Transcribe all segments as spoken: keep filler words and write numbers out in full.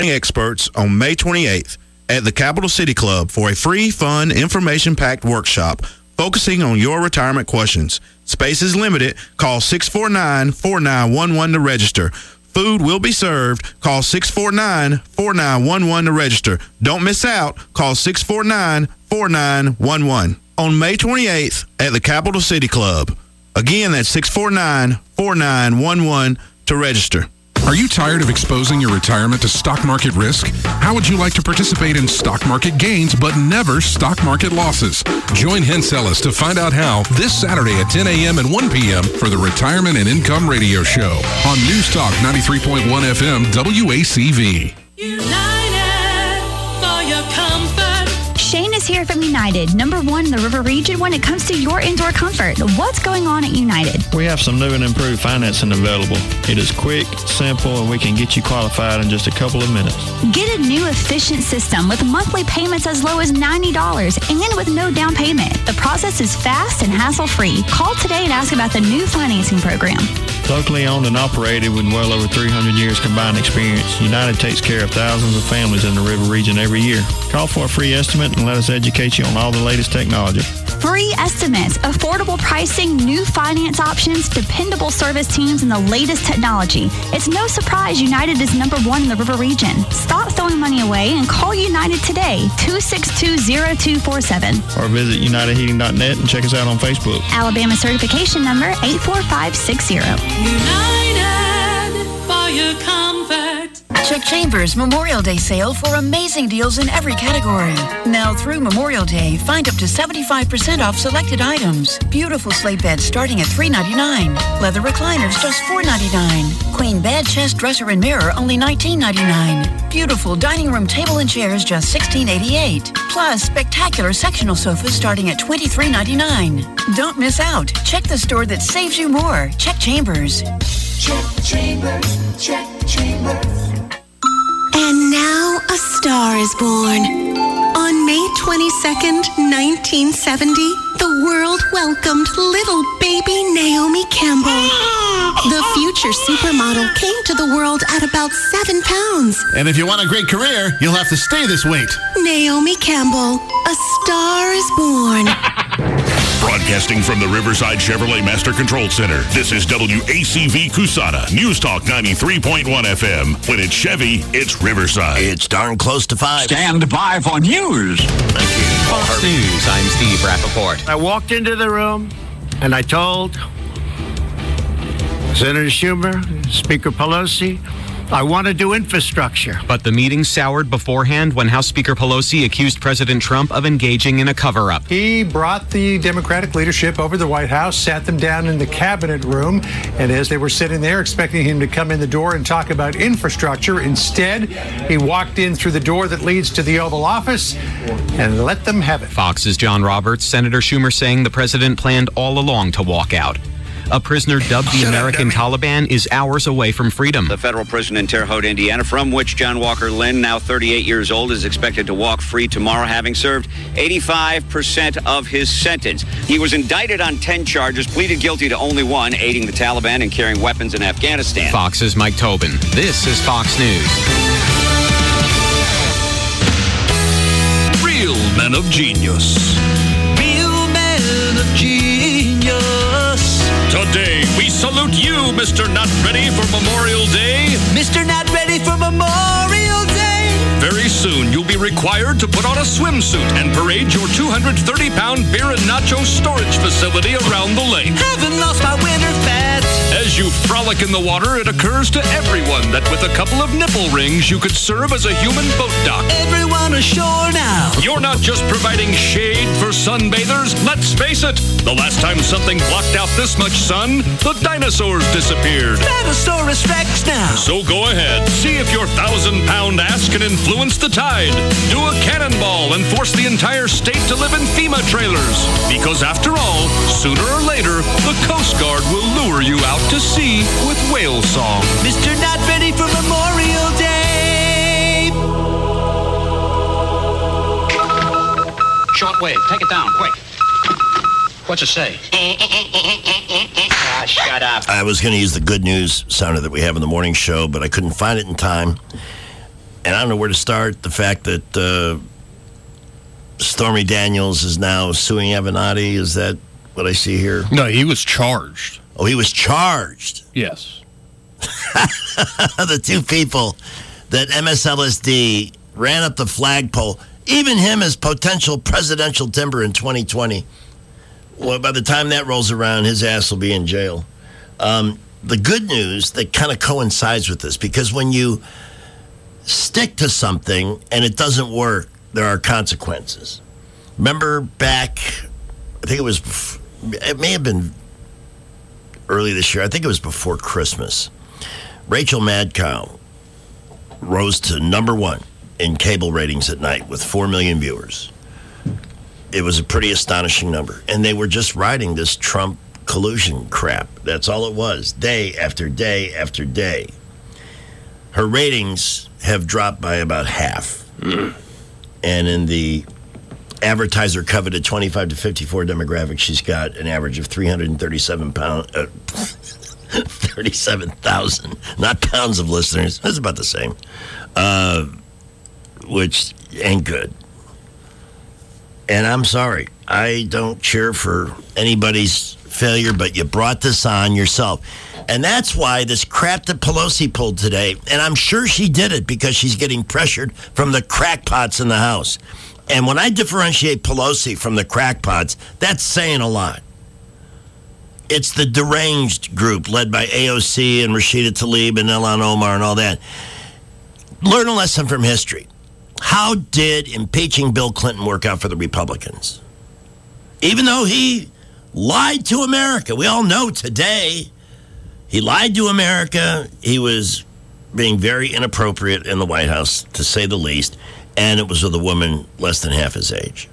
experts on May twenty-eighth at the Capital City Club for a free, fun, information-packed workshop focusing on your retirement questions. Space is limited. Call six four nine, four nine one one to register. Food will be served. Call six four nine, four nine one one to register. Don't miss out. Call six four nine, four nine one one on May twenty-eighth at the Capital City Club. Again, that's six four nine, four nine one one to register. Are you tired of exposing your retirement to stock market risk? How would you like to participate in stock market gains but never stock market losses? Join Hensellis to find out how this Saturday at ten a.m. and one p.m. for the Retirement and Income Radio Show on News Talk ninety-three point one F M W A C V. United for your comfort. Shane is here from United, number one in the River Region when it comes to your indoor comfort. What's going on at United? We have some new and improved financing available. It is quick, simple, and we can get you qualified in just a couple of minutes. Get a new efficient system with monthly payments as low as ninety dollars and with no down payment. The process is fast and hassle-free. Call today and ask about the new financing program. Locally owned and operated with well over three hundred years combined experience, United takes care of thousands of families in the River Region every year. Call for a free estimate and let us educate you on all the latest technology. Free estimates, affordable pricing, new finance options, dependable service teams, and the latest technology. It's no surprise United is number one in the River Region. Stop throwing money away and call United today, two six two, zero two four seven. Or visit united heating dot net and check us out on Facebook. Alabama certification number eight four five six zero. United for your comfort. Chuck Chambers Memorial Day sale for amazing deals in every category. Now through Memorial Day, find up to seventy-five percent off selected items. Beautiful slate beds starting at three ninety-nine. Leather recliners just four ninety-nine. Queen bed, chest, dresser, and mirror only nineteen ninety-nine. Beautiful dining room table and chairs just sixteen eighty-eight. Plus spectacular sectional sofas starting at twenty-three ninety-nine. Don't miss out. Check the store that saves you more. Check Chambers. Check Chambers. Check Chambers. And now a star is born. On May twenty-second, nineteen seventy, the world welcomed little baby Naomi Campbell. The future supermodel came to the world at about seven pounds. And if you want a great career, you'll have to stay this weight. Naomi Campbell, a star is born. Broadcasting from the Riverside Chevrolet Master Control Center, this is W A C V Cusana, News Talk ninety-three point one F M. When it's Chevy, it's Riverside. It's darn close to five. Stand by for news. Thank you. Fox News, I'm Steve Rappaport. I walked into the room and I told Senator Schumer, Speaker Pelosi, I want to do infrastructure. But the meeting soured beforehand when House Speaker Pelosi accused President Trump of engaging in a cover-up. He brought the Democratic leadership over to the White House, sat them down in the cabinet room, and as they were sitting there expecting him to come in the door and talk about infrastructure, instead, he walked in through the door that leads to the Oval Office and let them have it. Fox's John Roberts, Senator Schumer saying the president planned all along to walk out. A prisoner dubbed the American Taliban is hours away from freedom. The federal prison in Terre Haute, Indiana, from which John Walker Lynn, now thirty-eight years old, is expected to walk free tomorrow, having served eighty-five percent of his sentence. He was indicted on ten charges, pleaded guilty to only one, aiding the Taliban and carrying weapons in Afghanistan. Fox's Mike Tobin. This is Fox News. Real men of genius. Real men of genius. Today, we salute you, Mister Not Ready for Memorial Day. Mister Not Ready for Memorial Day. Very soon, you'll be required to put on a swimsuit and parade your two hundred thirty pound beer and nacho storage facility around the lake. Haven't lost my winter fat. As you frolic in the water, it occurs to everyone that with a couple of nipple rings, you could serve as a human boat dock. Everyone ashore now. You're not just providing shade for sunbathers. Let's face it, the last time something blocked out this much sun, the dinosaurs disappeared. Tyrannosaurus Rex now. So go ahead, see if your thousand pound ass can influence the tide. Do a cannonball and force the entire state to live in FEMA trailers. Because after all, sooner or later, the Coast Guard will lure you out to sea with whale song. Mister Not Ready for Memorial Day. Shortwave, take it down, quick. What's it say? Ah, shut up. I was going to use the good news sounder that we have in the morning show, but I couldn't find it in time. and I don't know where to start. The fact that uh, Stormy Daniels is now suing Avenatti, is that what I see here? No, he was charged. Oh, he was charged? Yes. The two people that M S L S D ran up the flagpole, even him as potential presidential timber in twenty twenty. Well, by the time that rolls around, his ass will be in jail. Um, the good news that kind of coincides with this, because when you stick to something and it doesn't work, there are consequences. Remember back, I think it was, it may have been early this year, I think it was before Christmas. Rachel Madcow rose to number one in cable ratings at night with four million viewers. It was a pretty astonishing number. And they were just riding this Trump collusion crap. That's all it was, day after day after day. Her ratings have dropped by about half. Mm. And in the advertiser coveted twenty-five to fifty-four demographic, she's got an average of three hundred thirty-seven pounds, uh, thirty-seven thousand, not pounds of listeners. That's about the same, uh, which ain't good. And I'm sorry, I don't cheer for anybody's failure, but you brought this on yourself. And that's why this crap that Pelosi pulled today, and I'm sure she did it because she's getting pressured from the crackpots in the House. And when I differentiate Pelosi from the crackpots, that's saying a lot. It's the deranged group led by A O C and Rashida Tlaib and Ilhan Omar and all that. Learn a lesson from history. How did impeaching Bill Clinton work out for the Republicans? Even though he lied to America, we all know today he lied to America. He was being very inappropriate in the White House, to say the least, and it was with a woman less than half his age.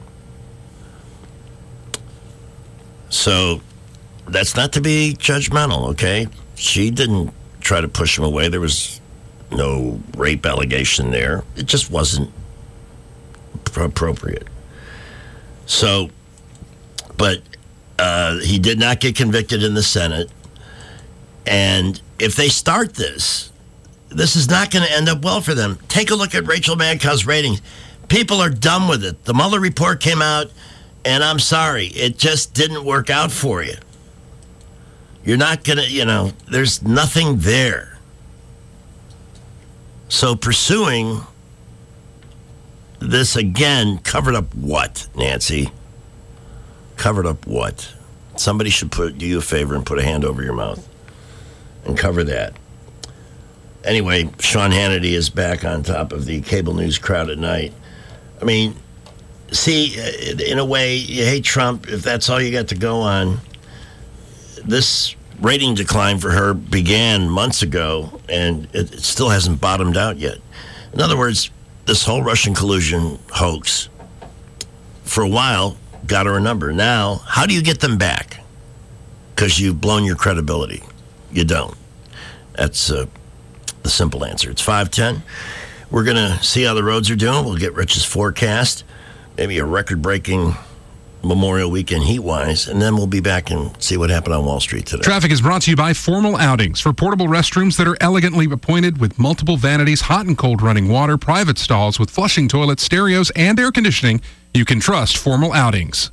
So that's not to be judgmental, okay? She didn't try to push him away. There was no rape allegation there. It just wasn't appropriate. So, but uh, he did not get convicted in the Senate. And if they start this, this is not going to end up well for them. Take a look at Rachel Madcow's ratings. People are done with it. The Mueller report came out, and I'm sorry, it just didn't work out for you. You're not going to, you know, there's nothing there. So pursuing this again, covered up what, Nancy? Covered up what? Somebody should put do you a favor and put a hand over your mouth and cover that. Anyway, Sean Hannity is back on top of the cable news crowd at night. I mean, see, in a way, you hate Trump if that's all you got to go on. This rating decline for her began months ago, and it, it still hasn't bottomed out yet. In other words, this whole Russian collusion hoax, for a while, got her a number. Now, how do you get them back? Because you've blown your credibility. You don't. That's uh, the simple answer. It's five ten. We're going to see how the roads are doing. We'll get Rich's forecast, maybe a record-breaking Memorial Weekend heat-wise, and then we'll be back and see what happened on Wall Street today. Traffic is brought to you by Formal Outings for portable restrooms that are elegantly appointed with multiple vanities, hot and cold running water, private stalls with flushing toilets, stereos, and air conditioning. You can trust Formal Outings.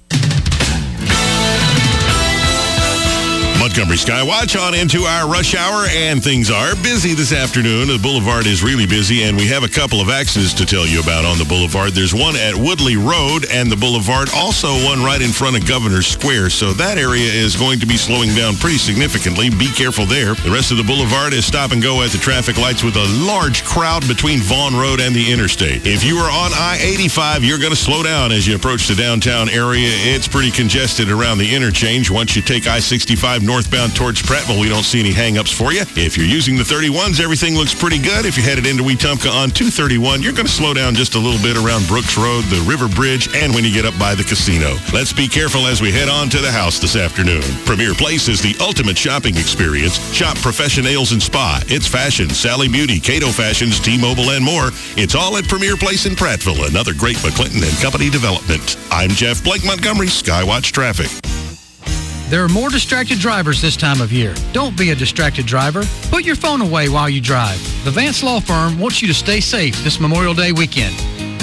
Montgomery Skywatch on into our rush hour, and things are busy this afternoon. The boulevard is really busy, and we have a couple of accidents to tell you about on the boulevard. There's one at Woodley Road and the boulevard, also one right in front of Governor's Square, so that area is going to be slowing down pretty significantly. Be careful there. The rest of the boulevard is stop and go at the traffic lights with a large crowd between Vaughn Road and the interstate. If you are on I eighty-five, you're going to slow down as you approach the downtown area. It's pretty congested around the interchange. Once you take I sixty-five northbound towards Prattville, we don't see any hang-ups for you. If you're using the thirty-ones, everything looks pretty good. If you're headed into Wetumpka on two thirty-one, you're going to slow down just a little bit around Brooks Road, the River Bridge, and when you get up by the casino. Let's be careful as we head on to the house this afternoon. Premier Place is the ultimate shopping experience. Shop Professionals and Spa, It's Fashion, Sally Beauty, Cato Fashions, T-Mobile, and more. It's all at Premier Place in Prattville, another great McClinton and Company development. I'm Jeff Blake, Montgomery Skywatch Traffic. There are more distracted drivers this time of year. Don't be a distracted driver. Put your phone away while you drive. The Vance Law Firm wants you to stay safe this Memorial Day weekend.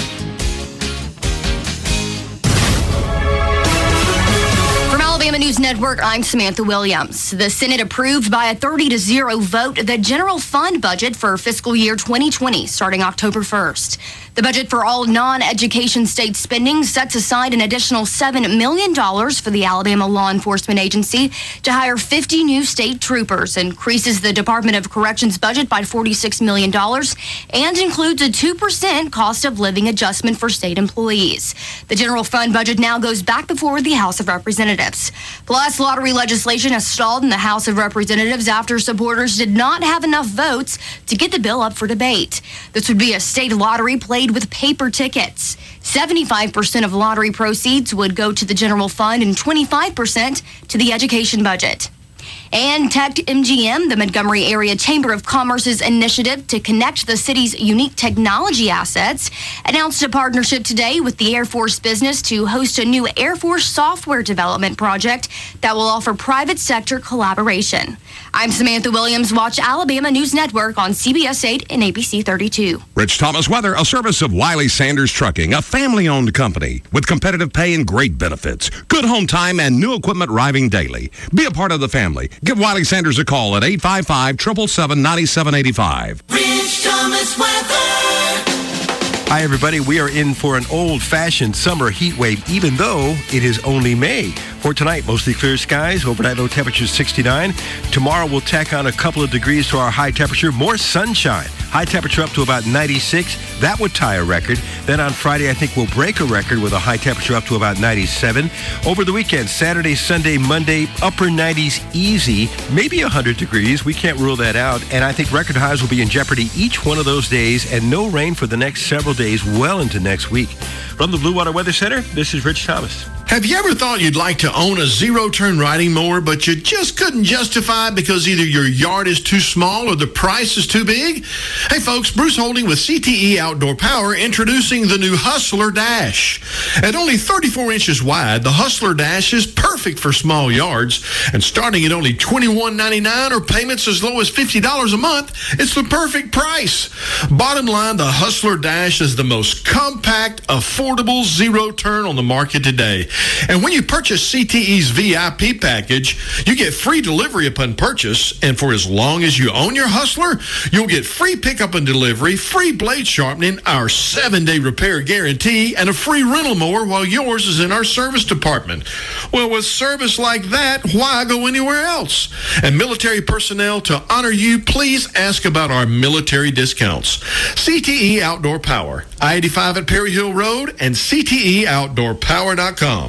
Alabama News Network, I'm Samantha Williams. The Senate approved by a thirty to zero vote the general fund budget for fiscal year twenty twenty, starting October first. The budget for all non-education state spending sets aside an additional seven million dollars for the Alabama Law Enforcement Agency to hire fifty new state troopers, increases the Department of Corrections budget by forty-six million dollars, and includes a two percent cost of living adjustment for state employees. The general fund budget now goes back before the House of Representatives. Plus, lottery legislation has stalled in the House of Representatives after supporters did not have enough votes to get the bill up for debate. This would be a state lottery played with paper tickets. seventy-five percent of lottery proceeds would go to the general fund and twenty-five percent to the education budget. And Tech M G M, the Montgomery Area Chamber of Commerce's initiative to connect the city's unique technology assets, announced a partnership today with the Air Force business to host a new Air Force software development project that will offer private sector collaboration. I'm Samantha Williams. Watch Alabama News Network on C B S eight and A B C thirty-two. Rich Thomas Weather, a service of Wiley Sanders Trucking, a family-owned company with competitive pay and great benefits, good home time, and new equipment arriving daily. Be a part of the family. Give Wiley Sanders a call at eight five five, seven seven seven, nine seven eight five. Rich Thomas Weather. Hi, everybody. We are in for an old-fashioned summer heat wave, even though it is only May. For tonight, mostly clear skies, overnight low temperature sixty-nine. Tomorrow, we'll tack on a couple of degrees to our high temperature, more sunshine. High temperature up to about ninety-six. That would tie a record. Then on Friday, I think we'll break a record with a high temperature up to about ninety-seven. Over the weekend, Saturday, Sunday, Monday, upper nineties easy, maybe one hundred degrees. We can't rule that out. And I think record highs will be in jeopardy each one of those days, and no rain for the next several days well into next week. From the Blue Water Weather Center, this is Rich Thomas. Have you ever thought you'd like to own a zero-turn riding mower, but you just couldn't justify it because either your yard is too small or the price is too big? Hey folks, Bruce Holding with C T E Outdoor Power introducing the new Hustler Dash. At only thirty-four inches wide, the Hustler Dash is perfect for small yards, and starting at only twenty-one ninety-nine or payments as low as fifty dollars a month, it's the perfect price. Bottom line, the Hustler Dash is the most compact, affordable zero-turn on the market today. And when you purchase C T E's V I P package, you get free delivery upon purchase, and for as long as you own your Hustler, you'll get free pickup and delivery, free blade sharpening, our seven-day repair guarantee, and a free rental mower while yours is in our service department. Well, with service like that, why go anywhere else? And military personnel, to honor you, please ask about our military discounts. C T E Outdoor Power, I eighty-five at Perry Hill Road, and C T E outdoor power dot com.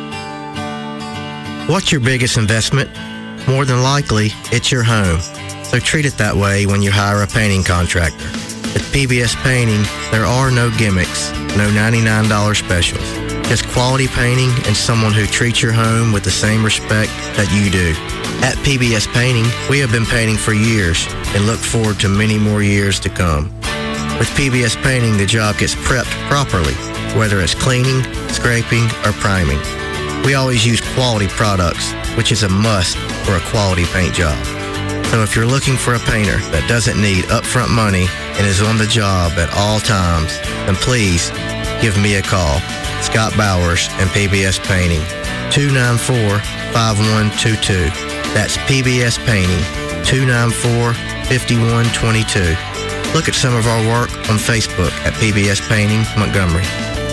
What's your biggest investment? More than likely, it's your home. So treat it that way when you hire a painting contractor. At P B S Painting, there are no gimmicks, no ninety-nine dollars specials. Just quality painting and someone who treats your home with the same respect that you do. At P B S Painting, we have been painting for years and look forward to many more years to come. With P B S Painting, the job gets prepped properly, whether it's cleaning, scraping, or priming. We always use quality products, which is a must for a quality paint job. So if you're looking for a painter that doesn't need upfront money and is on the job at all times, then please give me a call. Scott Bowers and P B S Painting, two nine four, five one two two. That's P B S Painting, two nine four, five one two two. Look at some of our work on Facebook at P B S Painting Montgomery.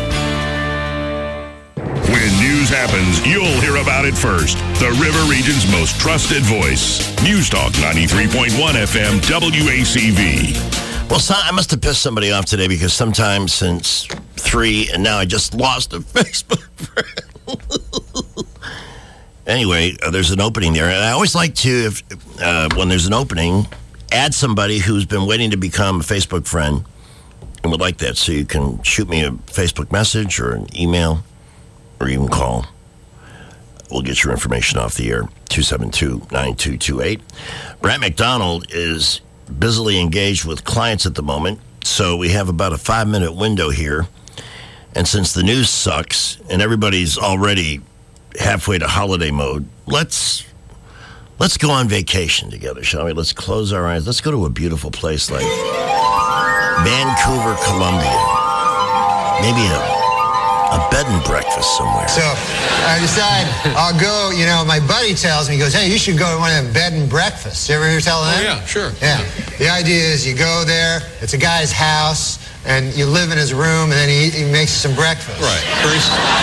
When news happens, you'll hear about it first. The River Region's most trusted voice. News Talk ninety-three point one F M W A C V. Well, so I must have pissed somebody off today because sometime since three, and now I just lost a Facebook friend. Anyway, uh, there's an opening there. And I always like to, if, uh, when there's an opening, add somebody who's been waiting to become a Facebook friend and would like that. So you can shoot me a Facebook message or an email or even call. We'll get your information off the air, two seven two, nine two two eight. Brett McDonald is busily engaged with clients at the moment, so we have about a five-minute window here. And since the news sucks and everybody's already halfway to holiday mode. Let's let's go on vacation together, shall we? Let's close our eyes. Let's go to a beautiful place like Vancouver, Colombia. Maybe a a bed and breakfast somewhere. So I decide I'll go, you know, my buddy tells me, he goes, hey, you should go to one of them bed and breakfasts. You ever hear tell them? Oh, yeah, sure. Yeah. The idea is you go there, it's a guy's house, and you live in his room, and then he, he makes you some breakfast. Right. Very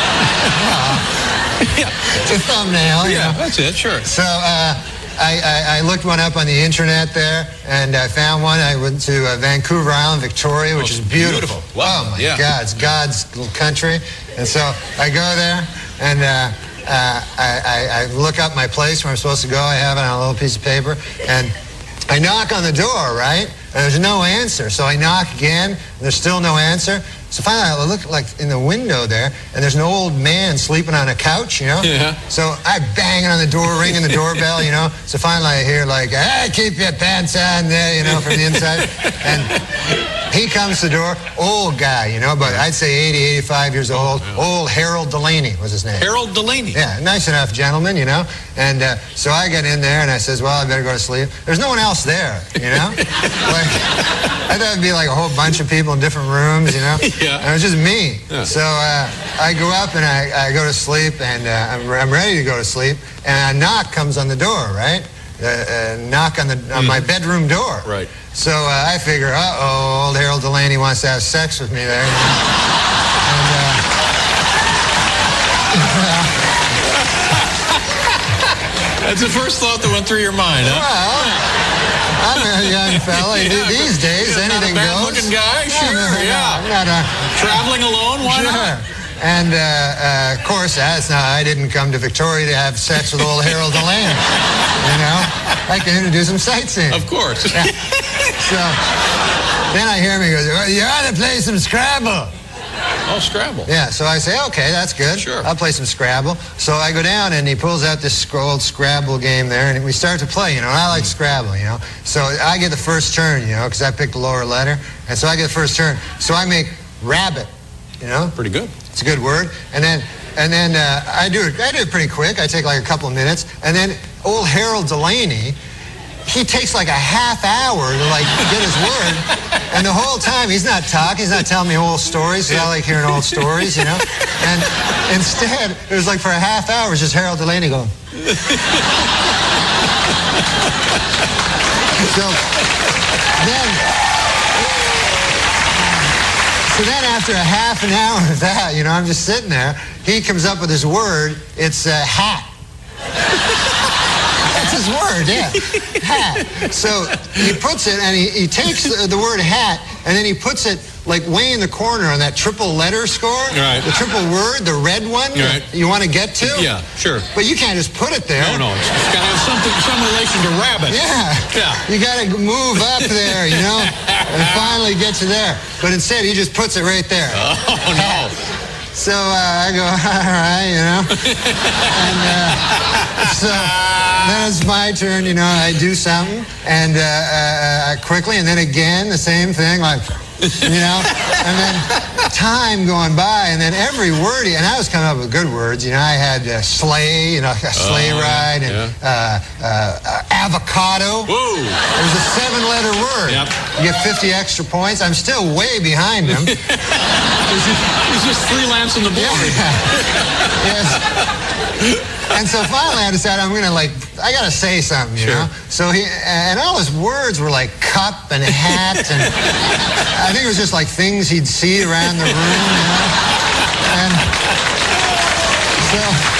yeah. It's a thumbnail. You Yeah, know? that's it, sure. So uh, I, I, I looked one up on the internet there, and I found one. I went to uh, Vancouver Island, Victoria, which Oh, is beautiful. beautiful. Wow. Oh, my Yeah. God. It's God's little country. And so I go there, and uh, uh, I, I, I look up my place where I'm supposed to go. I have it on a little piece of paper, and I knock on the door, right? And there's no answer. So I knock again, and there's still no answer. So finally, I look like in the window there, and there's an old man sleeping on a couch, you know? Yeah. So I bang on the door, ringing the doorbell, you know? So finally I hear like, hey, keep your pants on there, you know, from the inside. And he comes to the door, old guy, you know, but I'd say eighty, eighty-five years old. Old Harold Delaney was his name. Harold Delaney. Yeah, nice enough gentleman, you know. And uh, so I get in there and I says, well, I better go to sleep. There's no one else there, you know. Like, I thought it'd be like a whole bunch of people in different rooms, you know. Yeah. And it was just me. Yeah. So uh, I go up and I, I go to sleep, and uh, I'm, I'm ready to go to sleep, and a knock comes on the door, right? Uh, uh, knock on the on my bedroom door. Right. So uh, I figure, uh-oh, old Harold Delaney wants to have sex with me there. And, uh, That's the first thought that went through your mind, huh? well, I'm a young fella. Yeah, These days, yeah, anything not a goes. bad-looking guy, sure, no, no, yeah. I'm not a, Traveling alone, why sure. not? And, uh, uh, of course, that's not, I didn't come to Victoria to have sex with old Harold Delaney. You know? I came to do some sightseeing. Of course. Yeah. So, then I hear him, he goes, well, you ought to play some Scrabble. Oh, Scrabble. Yeah, so I say, okay, that's good. Sure. I'll play some Scrabble. So I go down, and he pulls out this sc- old Scrabble game there, and we start to play, you know, and I like Scrabble, you know. So I get the first turn, you know, because I picked the lower letter, and so I get the first turn. So I make rabbit, you know. Pretty good. It's a good word. And then, and then uh, I do it. I do it pretty quick. I take like a couple of minutes, and then old Harold Delaney, he takes like a half hour to like get his word, and the whole time he's not talking. He's not telling me old stories. 'Cause I like hearing old stories, you know. And instead, it was like for a half hour, it was just Harold Delaney going. So then. So then after a half an hour of that, you know, I'm just sitting there. He comes up with his word. It's a hat. That's his word, yeah. Hat. So he puts it, and he, he takes the, the word hat, and then he puts it like way in the corner on that triple letter score. Right. The triple word, the red one Right. that you want to get to. Yeah, sure. But you can't just put it there. No, no, it's, it's got to have something, some relation to rabbit. Yeah. Yeah. You got to move up there, you know, and finally get you there. But instead, he just puts it right there. Oh, no. So uh, I go, all right, you know. And uh, so then it's my turn, you know. I do something, and uh, uh, quickly, and then again, the same thing, like, you know. And then time going by, and then every word, and I was coming up with good words. You know, I had uh, sleigh, you know, a sleigh Oh, yeah, ride, and yeah. uh, uh, uh, avocado. Whoa. It was a seven-letter word. Yep. You get fifty extra points. I'm still way behind him. He's just, he's just freelancing the board. Yes. And so finally I decided I'm going to, like, I got to say something, you Sure. know? So he, and all his words were like cup and hat, and I think it was just like things he'd see around the room, you know? And so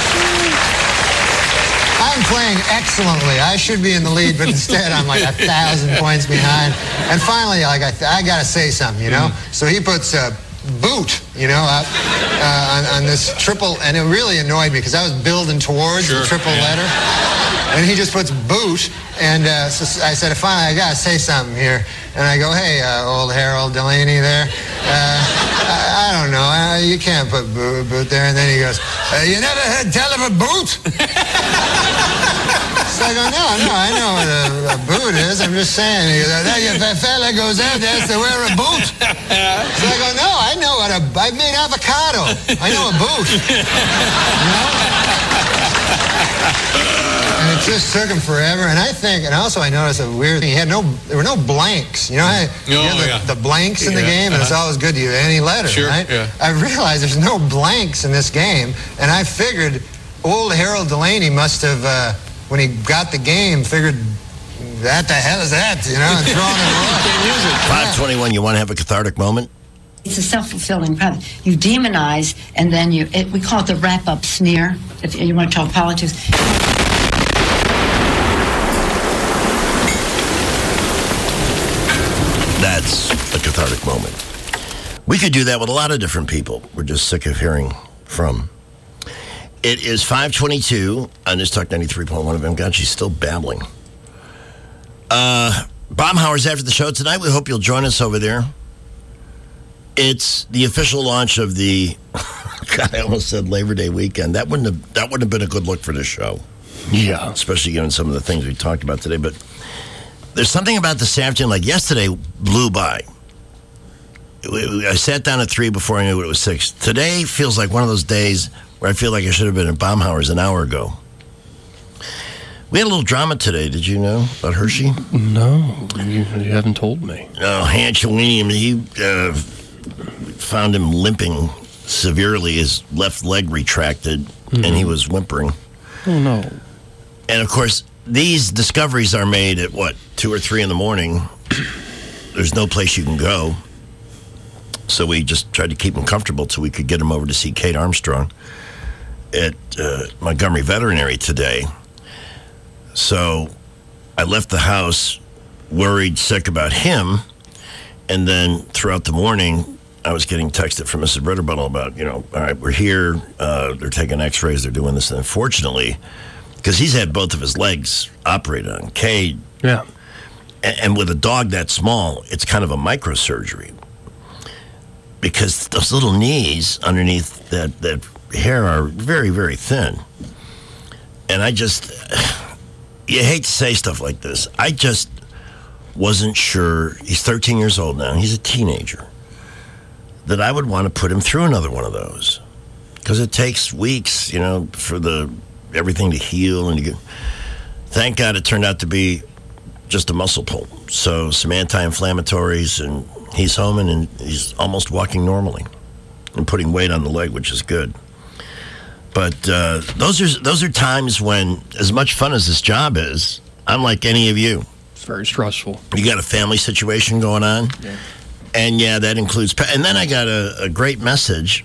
I'm playing excellently. I should be in the lead, but instead I'm like a thousand points behind. And finally, like, I, I got to say something, you know? Mm. So he puts a boot, you know, up uh, on, on this triple, and it really annoyed me because I was building towards Sure, the triple yeah. letter. And he just puts boot, and uh, so I said, finally, I got to say something here. And I go, hey, uh, old Harold Delaney there, uh, I, I don't know, uh, you can't put boot, boot there. And then he goes, uh, you never heard tell of a boot? So I go, no, no, I know what a, a boot is. I'm just saying. He goes, if a fella goes out there, has to wear a boot. So I go, no, I know what a, I made avocado. I know a boot. You know? And it just took him forever. And I think, and also I noticed a weird thing. He had no, there were no blanks. You know how you Oh, have the, yeah. the blanks in the Yeah, game, and it's uh-huh. always good to use any letter, Sure, right? yeah. I realized there's no blanks in this game, and I figured old Harold Delaney must have, uh, when he got the game, figured, that the hell is that, you know, and thrown it away. five twenty-one, you want to have a cathartic moment? It's a self-fulfilling prophecy. You demonize, and then you, it, we call it the wrap-up smear, if you want to talk politics. That's a cathartic moment. We could do that with a lot of different people. We're just sick of hearing from. It is five twenty-two on News Talk ninety-three point one of M. God, she's still babbling. Uh, Baumhauer's after the show tonight. We hope you'll join us over there. It's the official launch of the, God, I almost said Labor Day weekend. That wouldn't have, that wouldn't have been a good look for this show. Yeah. Especially given some of the things we talked about today. But there's something about this afternoon, like yesterday blew by. I sat down at three before I knew it was six. Today feels like one of those days where I feel like I should have been at Baumhauer's an hour ago. We had a little drama today. Did you know about Hershey? No, you, you haven't told me. No, Hanchelium, he uh, found him limping severely. His left leg retracted, Mm-hmm. and he was whimpering. Oh, no. And, of course, these discoveries are made at, what, two or three in the morning. There's no place you can go. So we just tried to keep him comfortable till we could get him over to see Kate Armstrong at uh, Montgomery Veterinary today. So I left the house worried, sick about him. And then throughout the morning, I was getting texted from Missus Ritterbuttle about, you know, all right, we're here. Uh, they're taking x-rays. They're doing this. And unfortunately, because he's had both of his legs operated on, Cade. Yeah. And, and with a dog that small, it's kind of a microsurgery. Because those little knees underneath that, that hair are very, very thin. And I just, you hate to say stuff like this. I just wasn't sure. He's thirteen years old now. He's a teenager. That I would want to put him through another one of those. Because it takes weeks, you know, for the everything to heal. And to get, thank God it turned out to be just a muscle pull. So some anti-inflammatories, and he's home and, and he's almost walking normally and putting weight on the leg, which is good. But uh, those are those are times when, as much fun as this job is, I'm like any of you. It's very stressful. You got a family situation going on. Yeah. And yeah, that includes... And then I got a, a great message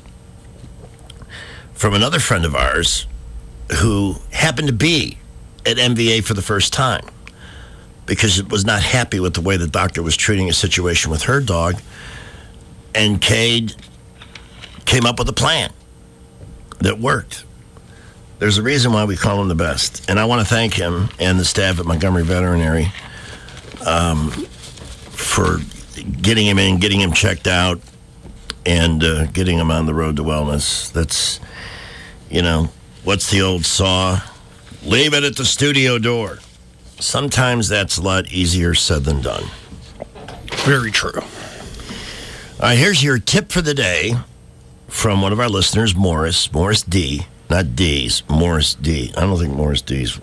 from another friend of ours who happened to be at M V A for the first time because it was not happy with the way the doctor was treating a situation with her dog. And Cade came up with a plan that worked. There's a reason why we call him the best. And I want to thank him and the staff at Montgomery Veterinary um, for getting him in, getting him checked out, and uh, getting him on the road to wellness. That's, you know, what's the old saw? Leave it at the studio door. Sometimes that's a lot easier said than done. Very true. All right, here's your tip for the day from one of our listeners, Morris. Morris D. Not D's. Morris D. I don't think Morris D's.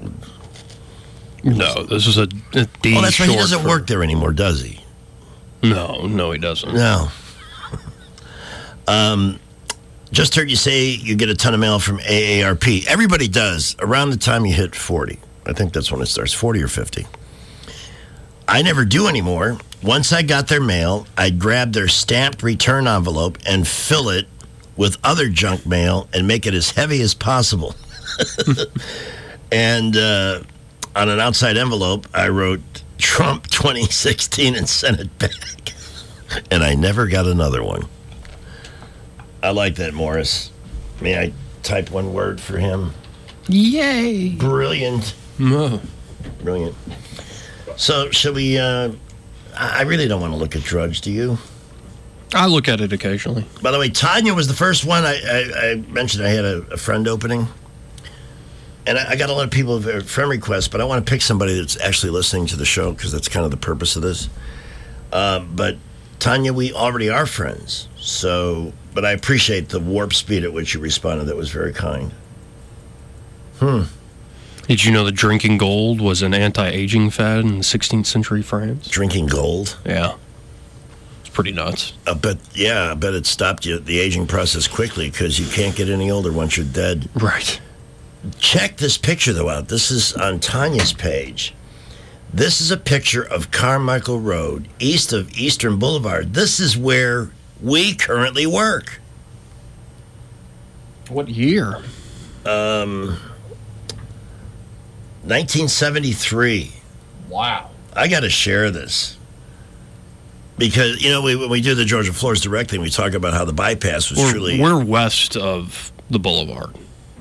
No, this is a, a D. Oh, that's right. He short doesn't for- work there anymore, does he? No, no, he doesn't. No. um, just heard you say you get a ton of mail from A A R P. Everybody does around the time you hit forty. I think that's when it starts, forty or fifty. I never do anymore. Once I got their mail, I'd grab their stamped return envelope and fill it with other junk mail and make it as heavy as possible. And uh, on an outside envelope, I wrote Trump twenty sixteen and sent it back. And I never got another one. I like that, Morris. May I type one word for him? Yay. Brilliant. No. Brilliant. So, should we, uh, I I really don't want to look at Drudge, do you? I look at it occasionally. By the way, Tanya was the first one. I, I, I mentioned I had a, a friend opening. And I, I got a lot of people with uh, friend requests, but I want to pick somebody that's actually listening to the show because that's kind of the purpose of this. Uh, but Tanya, we already are friends. So, but I appreciate the warp speed at which you responded. That was very kind. Hmm. Did you know that drinking gold was an anti-aging fad in the sixteenth century France? Drinking gold? Yeah. It's pretty nuts. I bet, yeah, I bet it stopped you, the aging process quickly because you can't get any older once you're dead. Right. Check this picture, though, out. This is on Tanya's page. This is a picture of Carmichael Road, east of Eastern Boulevard. This is where we currently work. What year? Um, nineteen seventy-three. Wow. I got to share this. Because, you know, we, when we do the Georgia Floors Directly, we talk about how the bypass was we're, truly... We're west of the boulevard.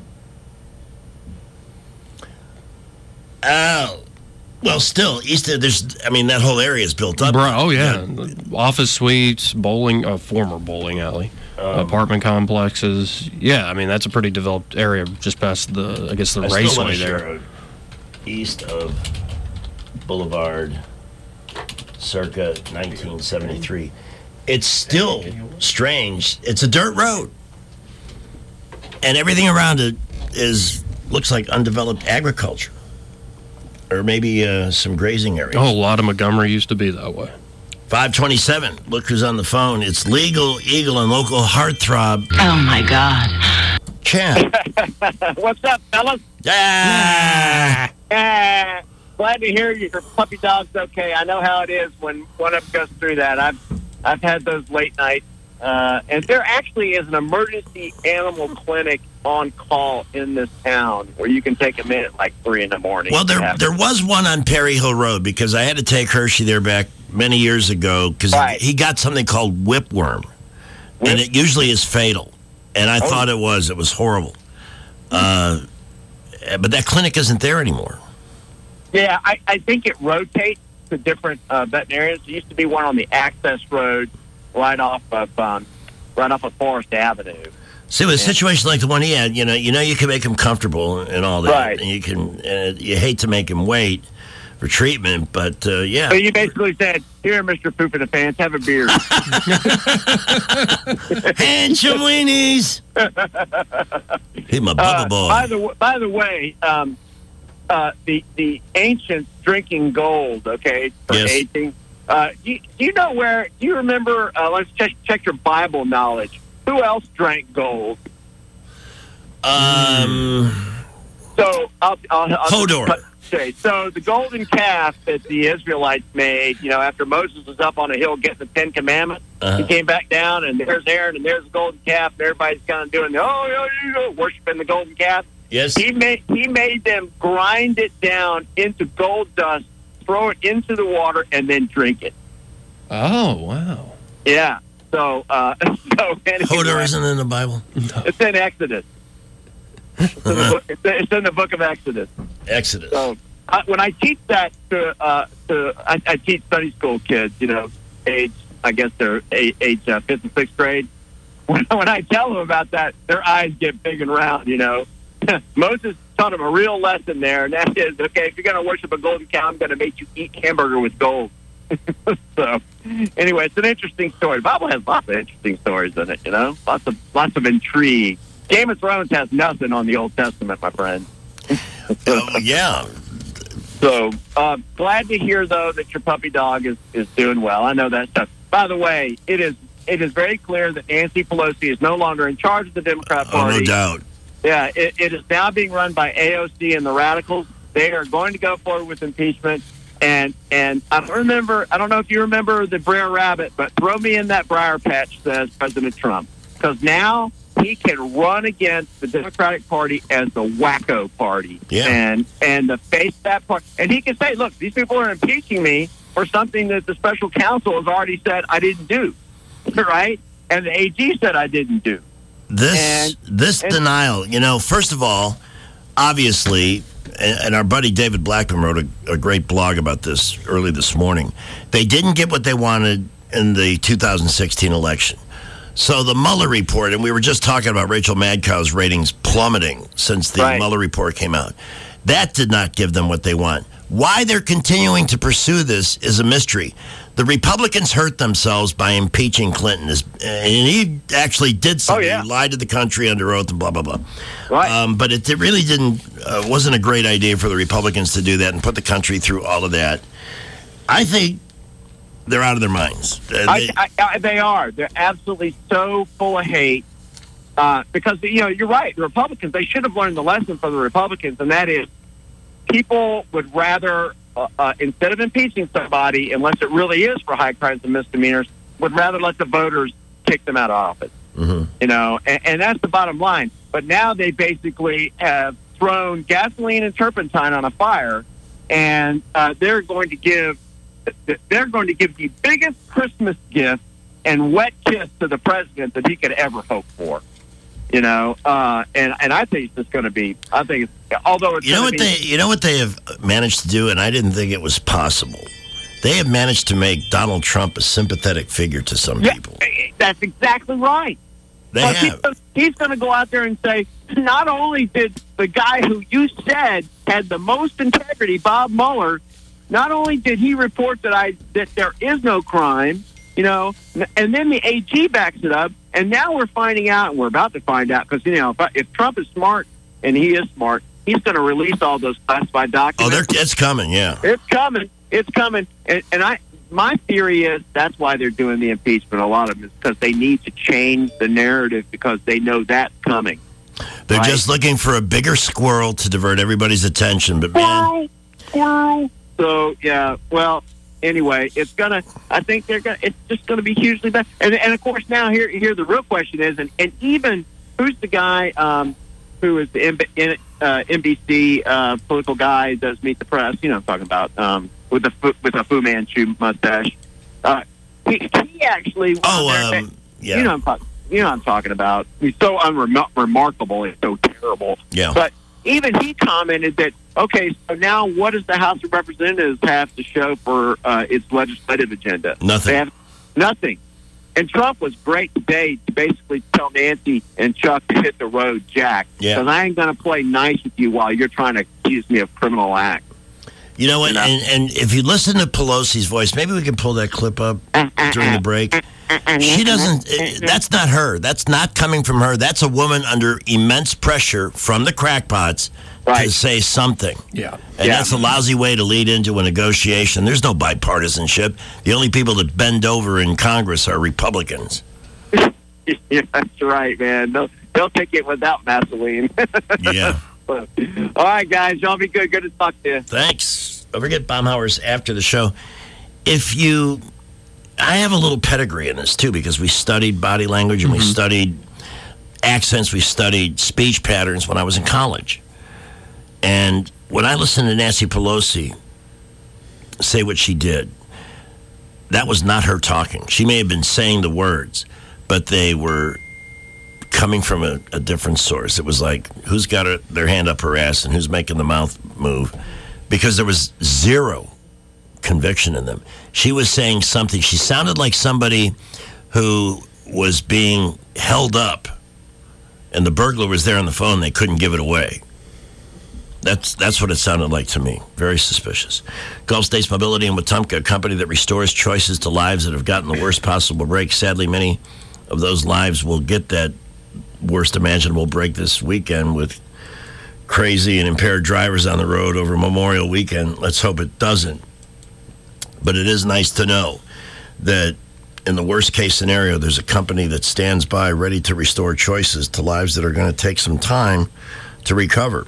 Oh, well, still, east of, there's, I mean, that whole area is built up. Bro, oh, yeah. yeah. Office suites, bowling, uh, former bowling alley, um, apartment complexes. Yeah, I mean, that's a pretty developed area just past the, I guess, the I raceway there. East of Boulevard, circa nineteen seventy-three. It's still strange. It's a dirt road. And everything around it is looks like undeveloped agriculture. Or maybe uh, some grazing areas. Oh, a lot of Montgomery used to be that way. five twenty-seven. Look who's on the phone. It's Legal Eagle and local heartthrob. Oh, my God. Champ. What's up, fellas? Ah. Ah. Glad to hear your puppy dog's okay. I know how it is when one of them goes through that. I've I've had those late nights. Uh, and there actually is an emergency animal clinic on call in this town where you can take them in at like three in the morning. Well, there there was one on Perry Hill Road because I had to take Hershey there back many years ago because right. he got something called whipworm, Whip? and it usually is fatal. And I oh. thought it was. It was horrible. Uh, but that clinic isn't there anymore. Yeah, I, I think it rotates to different uh, veterinarians. There used to be one on the access road right off of um, right off of Forest Avenue. See, with a situation like the one he had, you know, you know, you can make him comfortable and all that, right. and you can. Uh, you hate to make him wait for treatment, but uh, yeah. So you basically said, "Here, Mister Poop in the Pants, have a beer." Handsome weenies. He's my bubble uh, boy. By the by the way, um, uh, the the ancient drinking gold, okay, for yes. aging. Uh, do, you, do you know where? Do you remember? Uh, let's check check your Bible knowledge. Who else drank gold? Um. So I'll, I'll, I'll Hodor. Just, okay, so the golden calf that the Israelites made, you know, after Moses was up on a hill getting the Ten Commandments, uh-huh. he came back down, and there's Aaron, and there's the golden calf, and everybody's kind of doing, the, oh, yeah, you know, worshiping the golden calf. Yes. He made he made them grind it down into gold dust, throw it into the water, and then drink it. Oh, wow. Yeah. So, uh, so anyway, Hodor isn't in the Bible. No. It's in Exodus. It's in, the book, it's in the book of Exodus. Exodus. So I, when I teach that to, uh, to I, I teach Sunday school kids, you know, age I guess they're age, age uh, fifth and sixth grade. When, when I tell them about that, their eyes get big and round. You know, Moses taught them a real lesson there, and that is, okay, if you're going to worship a golden cow, I'm going to make you eat hamburger with gold. So, anyway, it's an interesting story. The Bible has lots of interesting stories in it. You know, lots of lots of intrigue. Game of Thrones has nothing on the Old Testament, my friend. Oh, yeah. So, uh, glad to hear, though, that your puppy dog is, is doing well. I know that stuff. By the way, it is it is very clear that Nancy Pelosi is no longer in charge of the Democrat Party. Oh, no doubt. Yeah, it, it is now being run by A O C and the Radicals. They are going to go forward with impeachment. And and I remember, I don't know if you remember the Brer Rabbit, but throw me in that briar patch, says President Trump. Because now he can run against the Democratic Party as the wacko party. Yeah. And, and to face that part. And he can say, look, these people are impeaching me for something that the special counsel has already said I didn't do. Right? And the A G said I didn't do. This and, this and, denial, you know, first of all, obviously, and, and our buddy David Blackman wrote a, a great blog about this early this morning. They didn't get what they wanted in the two thousand sixteen election. So the Mueller report, and we were just talking about Rachel Madcow's ratings plummeting since the right. Mueller report came out. That did not give them what they want. Why they're continuing to pursue this is a mystery. The Republicans hurt themselves by impeaching Clinton, and he actually did something. Oh, yeah. He lied to the country under oath and blah, blah, blah. Right. Um, but it, it really didn't, uh, wasn't a great idea for the Republicans to do that and put the country through all of that. I think they're out of their minds. Uh, I, they, I, I, they are. They're absolutely so full of hate uh, because, you know, you're right. The Republicans, they should have learned the lesson from the Republicans, and that is people would rather, uh, uh, instead of impeaching somebody, unless it really is for high crimes and misdemeanors, would rather let the voters kick them out of office. Mm-hmm. You know, and, and that's the bottom line. But now they basically have thrown gasoline and turpentine on a fire, and uh, they're going to give they're going to give the biggest Christmas gift and wet kiss to the president that he could ever hope for. You know, uh, and and I think it's just going to be. I think it's although it's you know gonna what be, they you know what they have managed to do, and I didn't think it was possible. They have managed to make Donald Trump a sympathetic figure to some yeah, people. That's exactly right. They But have. He's, he's going to go out there and say, not only did the guy who you said had the most integrity, Bob Mueller, not only did he report that I that there is no crime, you know, and then the A G backs it up, and now we're finding out, and we're about to find out, because, you know, if, if Trump is smart, and he is smart, he's going to release all those classified Oh, documents. they're, it's coming, yeah. It's coming. It's coming. And, and I, my theory is that's why they're doing the impeachment. A lot of them is because they need to change the narrative because they know that's coming. They're Right. just looking for a bigger squirrel to divert everybody's attention. But man, Squirrel. So yeah. Well, anyway, it's gonna. I think they're gonna. It's just gonna be hugely bad. And and of course now here here the real question is, and, and even who's the guy um, who is the M- in, uh, N B C uh, political guy does Meet the Press? You know what I'm talking about. Um, with the Fu- with a Fu Manchu mustache. Uh, he, he actually. Oh, um, yeah. You know, I'm talking, you know what I'm talking about. He's so unremarkable and so terrible. Yeah. But even he commented that, okay, so now what does the House of Representatives have to show for uh, its legislative agenda? Nothing. They have nothing. And Trump was great today to basically tell Nancy and Chuck to hit the road, Jack. Yeah. Because I ain't going to play nice with you while you're trying to accuse me of criminal acts. you know what? You know? And, and if you listen to Pelosi's voice, maybe we can pull that clip up during the break. She doesn't, eh, that's not her. That's not coming from her. That's a woman under immense pressure from the crackpots to say something. Yeah. And Yeah. that's a lousy way to lead into a negotiation. There's no bipartisanship. The only people that bend over in Congress are Republicans. Yeah, that's right, man. They'll, they'll take it without Vaseline. Yeah. All right, guys. Y'all be good. Good to talk to you. Thanks. Don't forget Baumhauer's after the show. If you, I have a little pedigree in this too because we studied body language and we studied accents, we studied speech patterns when I was in college. And when I listened to Nancy Pelosi say what she did, that was not her talking. She may have been saying the words, but they were coming from a, a different source. It was like, who's got a, their hand up her ass and who's making the mouth move? Because there was zero conviction in them. She was saying something. She sounded like somebody who was being held up and the burglar was there on the phone. They couldn't give it away. That's that's what it sounded like to me. Very suspicious. Gulf States Mobility in Wetumpka, a company that restores choices to lives that have gotten the worst possible break. Sadly, many of those lives will get that worst imaginable break this weekend with crazy and impaired drivers on the road over Memorial Weekend. Let's hope it doesn't. But it is nice to know that in the worst case scenario, there's a company that stands by ready to restore choices to lives that are going to take some time to recover.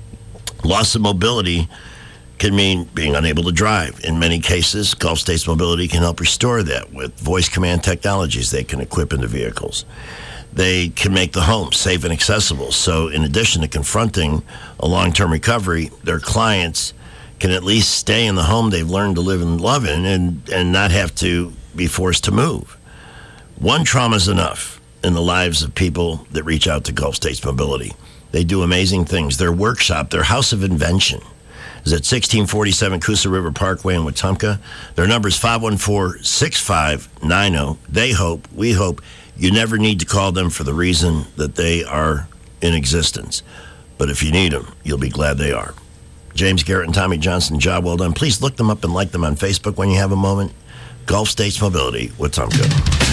Loss of mobility can mean being unable to drive. In many cases, Gulf States Mobility can help restore that with voice command technologies they can equip into vehicles. They can make the home safe and accessible. So in addition to confronting a long-term recovery, their clients can at least stay in the home they've learned to live and love in and, and not have to be forced to move. One trauma is enough in the lives of people that reach out to Gulf States Mobility. They do amazing things. Their workshop, their house of invention, is at sixteen forty-seven Coosa River Parkway in Wetumpka. Their number is five one four, six five nine zero. They hope, we hope, you never need to call them for the reason that they are in existence. But if you need them, you'll be glad they are. James Garrett and Tommy Johnson, job well done. Please look them up and like them on Facebook when you have a moment. Gulf States Mobility with Tom Good.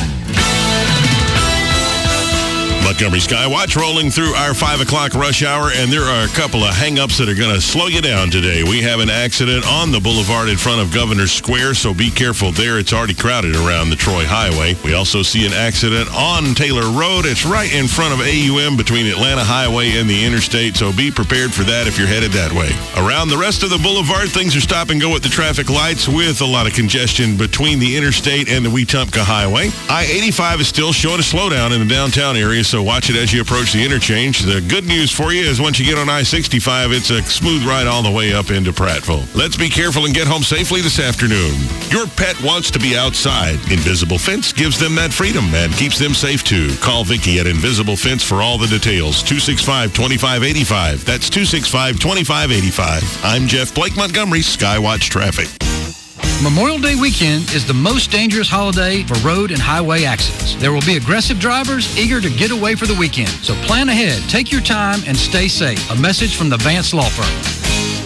Montgomery Skywatch rolling through our five o'clock rush hour, and there are a couple of hang-ups that are going to slow you down today. We have an accident on the boulevard in front of Governor Square, so be careful there. It's already crowded around the Troy Highway. We also see an accident on Taylor Road. It's right in front of A U M between Atlanta Highway and the interstate, so be prepared for that if you're headed that way. Around the rest of the boulevard, things are stop and go at the traffic lights with a lot of congestion between the interstate and the Wetumpka Highway. I eighty-five is still showing a slowdown in the downtown area, so watch it as you approach the interchange. The good news for you is once you get on I sixty-five, it's a smooth ride all the way up into Prattville. Let's be careful and get home safely this afternoon. Your pet wants to be outside. Invisible Fence gives them that freedom and keeps them safe too. Call Vicky at Invisible Fence for all the details. two six five, two five eight five. That's two six five, two five eight five. I'm Jeff Blake Montgomery, Skywatch Traffic. Memorial Day weekend is the most dangerous holiday for road and highway accidents. There will be aggressive drivers eager to get away for the weekend. So plan ahead, take your time, and stay safe. A message from the Vance Law Firm.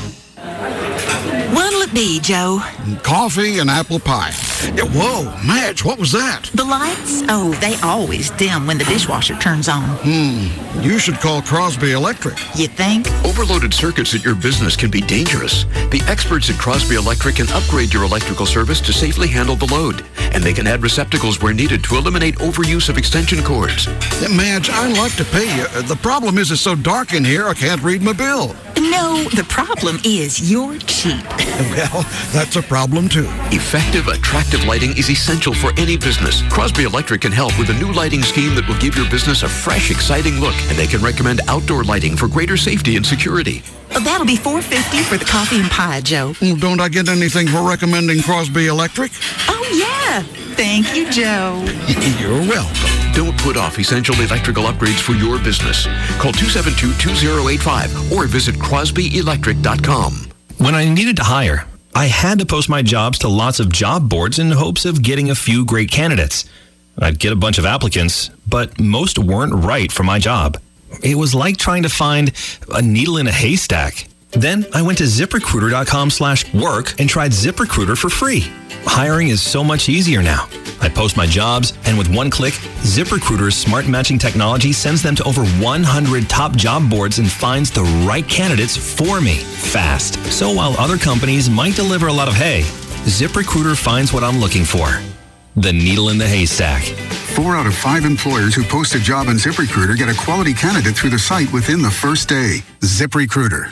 What'll it be, Joe? Coffee and apple pie. Yeah, whoa, Madge, what was that? The lights? Oh, they always dim when the dishwasher turns on. Hmm, you should call Crosby Electric. You think? Overloaded circuits at your business can be dangerous. The experts at Crosby Electric can upgrade your electrical service to safely handle the load. And they can add receptacles where needed to eliminate overuse of extension cords. Yeah, Madge, I'd like to pay you. The problem is it's so dark in here, I can't read my bill. No, the problem is you're cheap. Well, that's a problem too. Effective, attractive lighting is essential for any business. Crosby Electric can help with a new lighting scheme that will give your business a fresh, exciting look. And they can recommend outdoor lighting for greater safety and security. Oh, that'll be four dollars and fifty cents for the coffee and pie, Joe. Well, don't I get anything for recommending Crosby Electric? Oh, yeah. Thank you, Joe. You're welcome. Don't put off essential electrical upgrades for your business. Call two seven two, two zero eight five or visit crosby electric dot com. When I needed to hire, I had to post my jobs to lots of job boards in hopes of getting a few great candidates. I'd get a bunch of applicants, but most weren't right for my job. It was like trying to find a needle in a haystack. Then I went to ZipRecruiter.com slash work and tried ZipRecruiter for free. Hiring is so much easier now. I post my jobs, and with one click, ZipRecruiter's smart matching technology sends them to over one hundred top job boards and finds the right candidates for me fast. So while other companies might deliver a lot of hay, ZipRecruiter finds what I'm looking for. The needle in the haystack. Four out of five employers who post a job on ZipRecruiter get a quality candidate through the site within the first day. ZipRecruiter.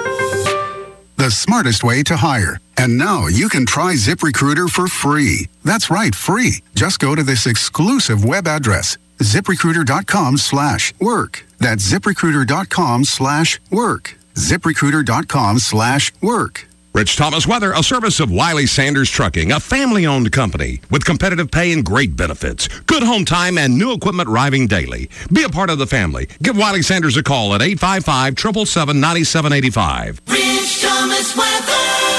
The smartest way to hire. And now you can try ZipRecruiter for free. That's right, free. Just go to this exclusive web address, ZipRecruiter.com slash work. That's ZipRecruiter.com slash work. ZipRecruiter.com slash work. Rich Thomas Weather, a service of Wiley Sanders Trucking, a family-owned company with competitive pay and great benefits, good home time, and new equipment arriving daily. Be a part of the family. Give Wiley Sanders a call at eight five five, seven seven seven, nine seven eight five. Rich Thomas Weather.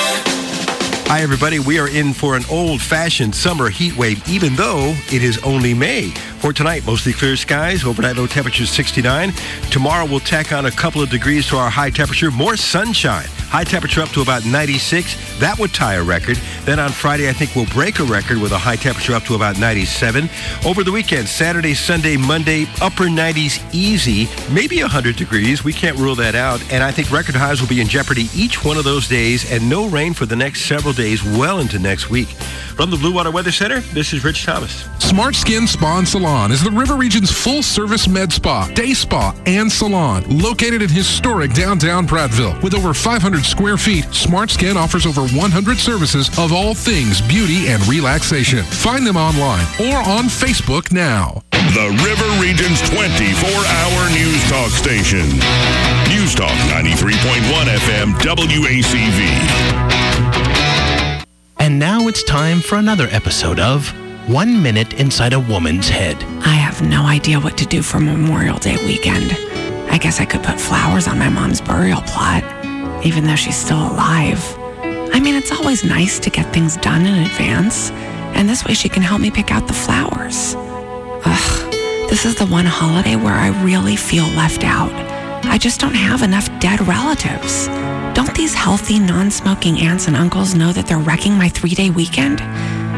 Hi, everybody. We are in for an old-fashioned summer heat wave, even though it is only May. For tonight, mostly clear skies, overnight low temperature sixty-nine. Tomorrow, we'll tack on a couple of degrees to our high temperature, more sunshine. High temperature up to about ninety-six. That would tie a record. Then on Friday, I think we'll break a record with a high temperature up to about ninety-seven. Over the weekend, Saturday, Sunday, Monday, upper nineties easy, maybe one hundred degrees. We can't rule that out. And I think record highs will be in jeopardy each one of those days, and no rain for the next several days well into next week. From the Blue Water Weather Center, this is Rich Thomas. Smart Skin Spa and Salon is the River Region's full-service med spa, day spa, and salon. Located in historic downtown Prattville. With over five hundred square feet, Smart Skin offers over one hundred services of all things beauty and relaxation. Find them online or on Facebook now. The River Region's twenty-four hour news talk station. News Talk ninety-three point one F M W A C V. And now it's time for another episode of One Minute Inside a Woman's Head. I have no idea what to do for Memorial Day weekend. I guess I could put flowers on my mom's burial plot, even though she's still alive. I mean, it's always nice to get things done in advance, and this way she can help me pick out the flowers. Ugh, this is the one holiday where I really feel left out. I just don't have enough dead relatives. Don't these healthy, non-smoking aunts and uncles know that they're wrecking my three-day weekend?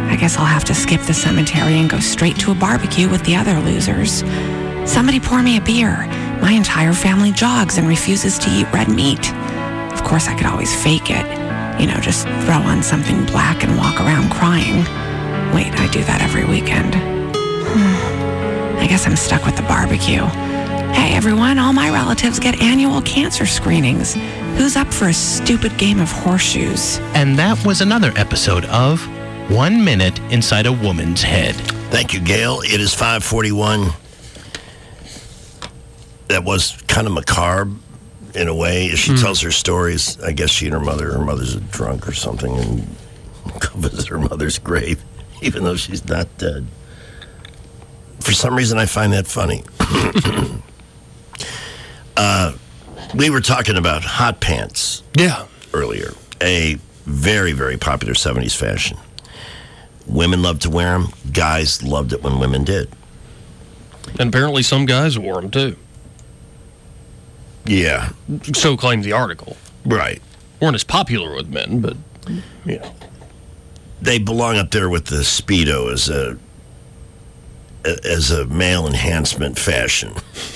I guess I'll have to skip the cemetery and go straight to a barbecue with the other losers. Somebody pour me a beer. My entire family jogs and refuses to eat red meat. Of course, I could always fake it. You know, just throw on something black and walk around crying. Wait, I do that every weekend. Hmm. I guess I'm stuck with the barbecue. Hey, everyone, all my relatives get annual cancer screenings. Who's up for a stupid game of horseshoes? And that was another episode of One Minute Inside a Woman's Head. Thank you, Gail. It is five forty-one. That was kind of macabre in a way. She mm. tells her stories. I guess she and her mother, her mother's a drunk or something, and go visit her mother's grave, even though she's not dead. For some reason, I find that funny. uh, we were talking about hot pants. Yeah. Earlier. A very, very popular seventies fashion. Women loved to wear them. Guys loved it when women did. And apparently some guys wore them, too. Yeah. So claims the article. Right. Weren't as popular with men, but, you know. They belong up there with the Speedo as a as a male enhancement fashion.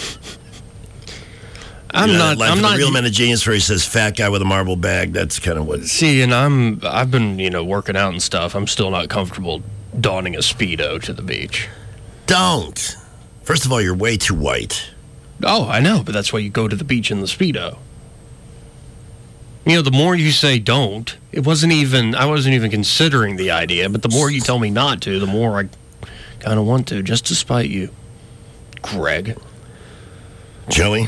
I'm you know, not. Life I'm of not. The Real Men of Genius, where he says "fat guy with a marble bag." That's kind of what. See, and I'm. I've been, you know, working out and stuff. I'm still not comfortable donning a Speedo to the beach. Don't. First of all, you're way too white. Oh, I know, but that's why you go to the beach in the Speedo. You know, the more you say don't, it wasn't even. I wasn't even considering the idea. But the more you tell me not to, the more I kind of want to, just to spite you, Greg. Joey.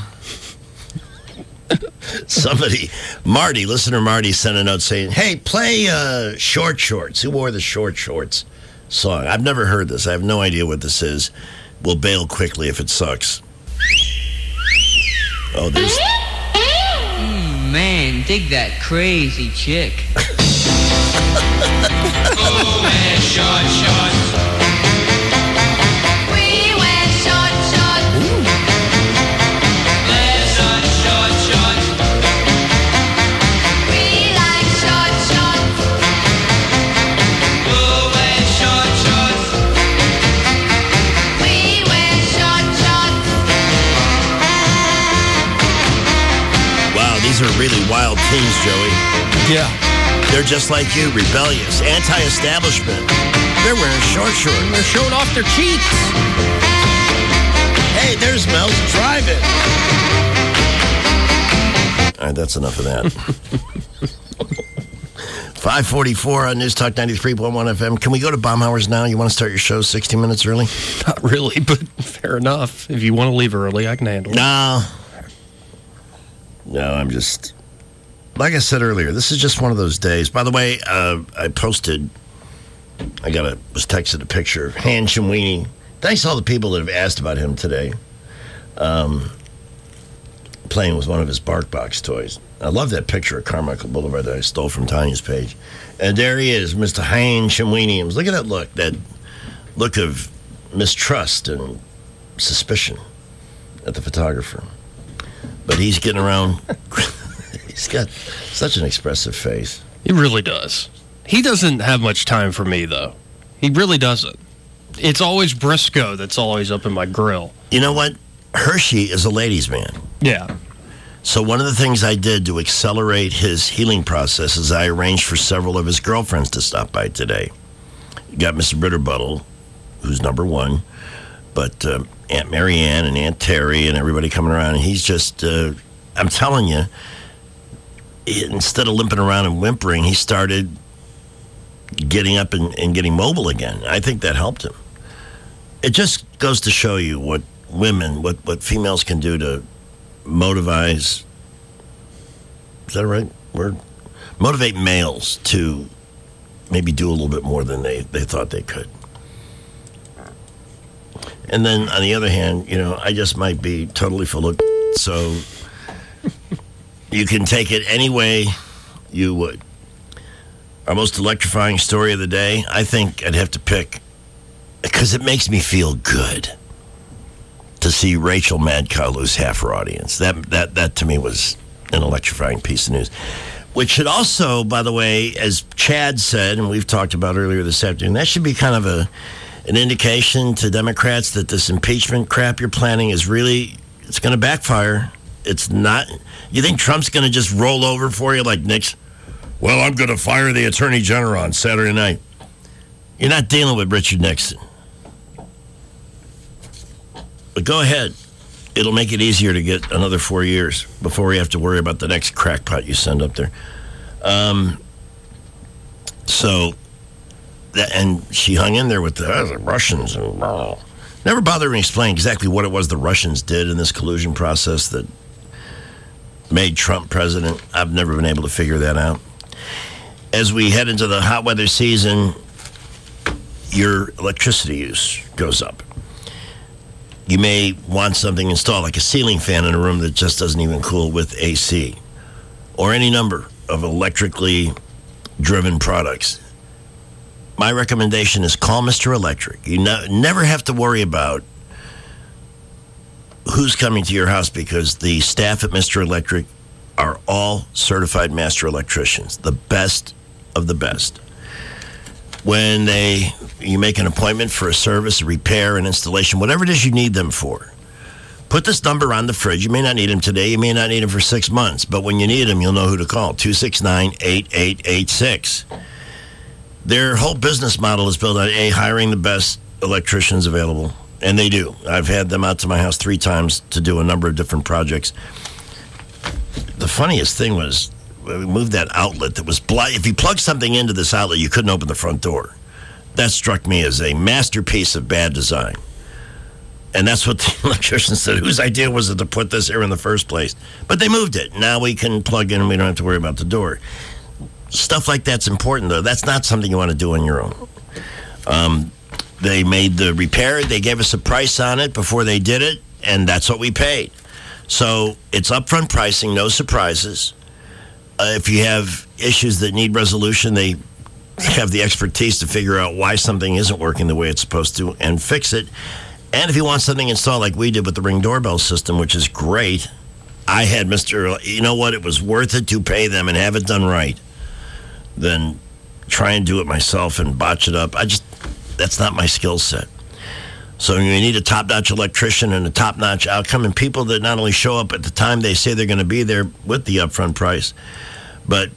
Somebody, Marty, listener Marty sent a note saying, hey, play uh, Short Shorts. Who wore the Short Shorts song? I've never heard this. I have no idea what this is. We'll bail quickly if it sucks. Oh, there's... Mm, man, dig that crazy chick. Oh, man, short shorts. We wear short shorts. Let's on short shorts. We like short shorts. We'll wear short shorts. We wear short shorts. Wow, these are really wild teens, Joey. Yeah. They're just like you, rebellious, anti-establishment. They're wearing short shorts. They're showing off their cheeks. Hey, there's Mel's driving. All right, that's enough of that. five forty-four on News Talk ninety-three point one F M. Can we go to bomb hours now? You want to start your show sixty minutes early? Not really, but fair enough. If you want to leave early, I can handle it. No. No, I'm just... Like I said earlier, this is just one of those days. By the way, uh, I posted... I got a was texted a picture of Han Chimwini. Thanks to all the people that have asked about him today. Um, playing with one of his BarkBox toys. I love that picture of Carmichael Boulevard that I stole from Tanya's page. And there he is, Mister Han Chimwini. Look at that look, that look of mistrust and suspicion at the photographer. But he's getting around. He's got such an expressive face. He really does. He doesn't have much time for me, though. He really doesn't. It's always Briscoe that's always up in my grill. You know what? Hershey is a ladies' man. Yeah. So one of the things I did to accelerate his healing process is I arranged for several of his girlfriends to stop by today. You got Mister Bitterbuttle, who's number one, but uh, Aunt Mary Ann and Aunt Terry and everybody coming around. And he's just, uh, I'm telling you, instead of limping around and whimpering, he started getting up and, and getting mobile again. I think that helped him. It just goes to show you what women, what, what females can do to motivate, is that right word? Motivate males to maybe do a little bit more than they, they thought they could. And then on the other hand, you know, I just might be totally full of so you can take it any way you would. Our most electrifying story of the day, I think I'd have to pick, because it makes me feel good to see Rachel Madcow lose half her audience. That, that, that to me was an electrifying piece of news. which should also, by the way, as Chad said, and we've talked about earlier this afternoon, that should be kind of a an indication to Democrats that this impeachment crap you're planning is really, it's going to backfire. It's not, you think Trump's going to just roll over for you like Nixon? Well, I'm going to fire the Attorney General on Saturday night. You're not dealing with Richard Nixon. But go ahead. It'll make it easier to get another four years before we have to worry about the next crackpot you send up there. Um, so, that, and she hung in there with the, uh, the Russians. And, uh, never bothered me explaining exactly what it was the Russians did in this collusion process that made Trump president. I've never been able to figure that out. As we head into the hot weather season, your electricity use goes up. You may want something installed, like a ceiling fan in a room that just doesn't even cool with A C, or any number of electrically driven products. My recommendation is call Mister Electric. You no, never have to worry about who's coming to your house because the staff at Mister Electric are all certified master electricians, the best of the best. When they you make an appointment for a service, a repair, an installation, whatever it is you need them for, put this number on the fridge. You may not need them today. You may not need them for six months. But when you need them, you'll know who to call, two six nine, eight eight eight six. Their whole business model is built on, A, hiring the best electricians available. And they do. I've had them out to my house three times to do a number of different projects. The funniest thing was, we moved that outlet that was blind. If you plugged something into this outlet, you couldn't open the front door. That struck me as a masterpiece of bad design. And that's what the electrician said. Whose idea was it to put this here in the first place? But they moved it. Now we can plug in and we don't have to worry about the door. Stuff like that's important, though. That's not something you want to do on your own. Um, they made the repair. They gave us a price on it before they did it, and that's what we paid. So it's upfront pricing, no surprises. Uh, if you have issues that need resolution, they have the expertise to figure out why something isn't working the way it's supposed to and fix it. And if you want something installed like we did with the Ring doorbell system, which is great, I had Mister You know what? It was worth it to pay them and have it done right than try and do it myself and botch it up. I just, that's not my skill set. So you need a top-notch electrician and a top-notch outcome, and people that not only show up at the time they say they're going to be there with the upfront price, but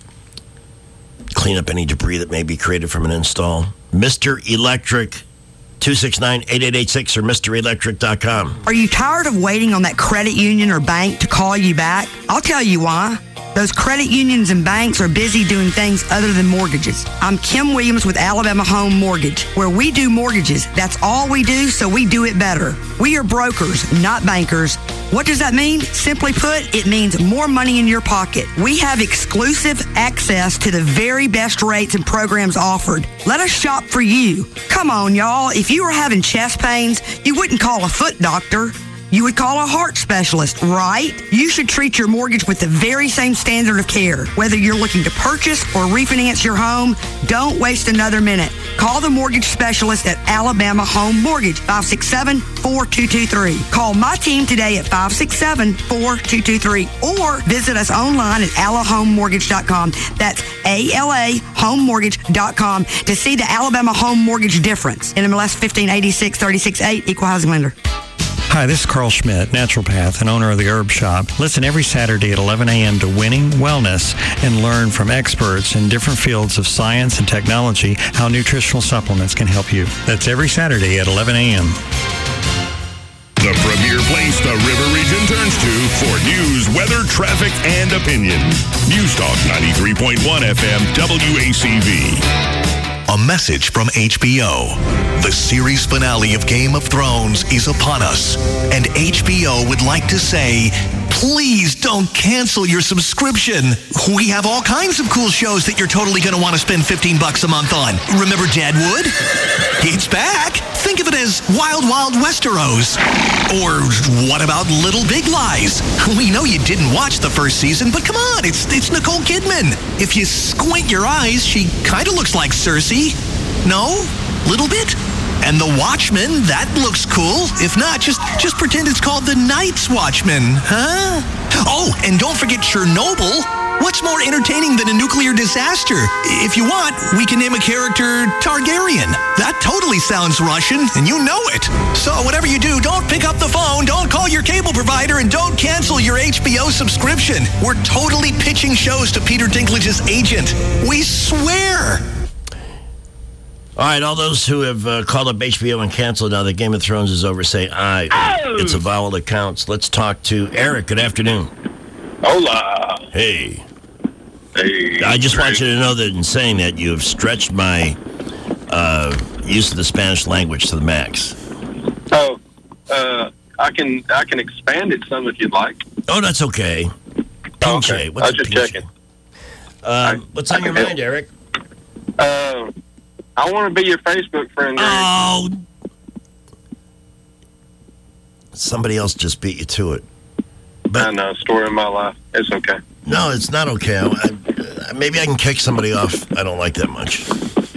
clean up any debris that may be created from an install. Mister Electric, two six nine, eight eight eight six or Mister Electric dot com. Are you tired of waiting on that credit union or bank to call you back? I'll tell you why. Those credit unions and banks are busy doing things other than mortgages. I'm Kim Williams with Alabama Home Mortgage, where we do mortgages. That's all we do, so we do it better. We are brokers, not bankers. What does that mean? Simply put, it means more money in your pocket. We have exclusive access to the very best rates and programs offered. Let us shop for you. Come on, y'all. If you were having chest pains, you wouldn't call a foot doctor. You would call a heart specialist, right? You should treat your mortgage with the very same standard of care. Whether you're looking to purchase or refinance your home, don't waste another minute. Call the mortgage specialist at Alabama Home Mortgage, five six seven, four two two three. Call my team today at five six seven, four two two three or visit us online at ala home mortgage dot com. That's A L A home mortgage dot com to see the Alabama Home Mortgage difference. N M L S fifteen eighty-six, thirty-six eight, Equal Housing Lender. Hi, this is Carl Schmidt, naturopath and owner of the Herb Shop. Listen every Saturday at eleven a.m. to Winning Wellness and learn from experts in different fields of science and technology how nutritional supplements can help you. That's every Saturday at eleven a.m. The premier place the River Region turns to for news, weather, traffic, and opinion. News Talk ninety-three point one F M W A C V. A message from H B O. The series finale of Game of Thrones is upon us, and H B O would like to say, please don't cancel your subscription. We have all kinds of cool shows that you're totally going to want to spend fifteen bucks a month on. Remember Deadwood? It's back. Think of it as Wild Wild Westeros. Or what about Little Big Lies? We know you didn't watch the first season, but come on, it's it's Nicole Kidman. If you squint your eyes, she kind of looks like Cersei. No? Little bit? And The Watchmen, that looks cool. If not, just pretend it's called The Night's Watchmen, huh? Oh, and don't forget Chernobyl. What's more entertaining than a nuclear disaster? If you want, we can name a character Targaryen. That totally sounds Russian, and you know it. So whatever you do, don't pick up the phone, don't call your cable provider, and don't cancel your H B O subscription. We're totally pitching shows to Peter Dinklage's agent. We swear. All right, all those who have uh, called up H B O and canceled now that Game of Thrones is over, say aye. Oh! It's a vowel that counts. Let's talk to Eric. Good afternoon. Hola. Hey. Hey. I just want you to know that in saying that, you have stretched my uh, use of the Spanish language to the max. Oh, uh, I can I can expand it some if you'd like. Oh, that's okay. Oh, Pinche. okay. What's I was a just pinche? checking. Uh, what's on I your can mind, help. Eric? Uh, I want to be your Facebook friend. Greg. Oh. Somebody else just beat you to it. I know, story of my life. It's okay. No, it's not okay. I, I, maybe I can kick somebody off I don't like that much.